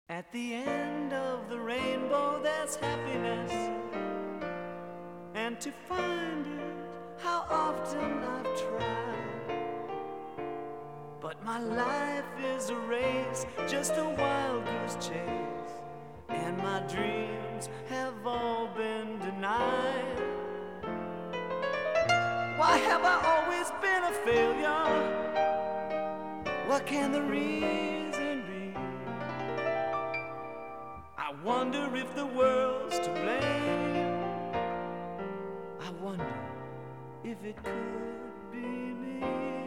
At the end of the rainbow there's happiness, and to find it, how often I've tried. But my life is a race, just a wild goose chase, and my dreams have all been denied. Why have I always been a failure? What can the reason be? I wonder if the world's to blame. I wonder if it could be me.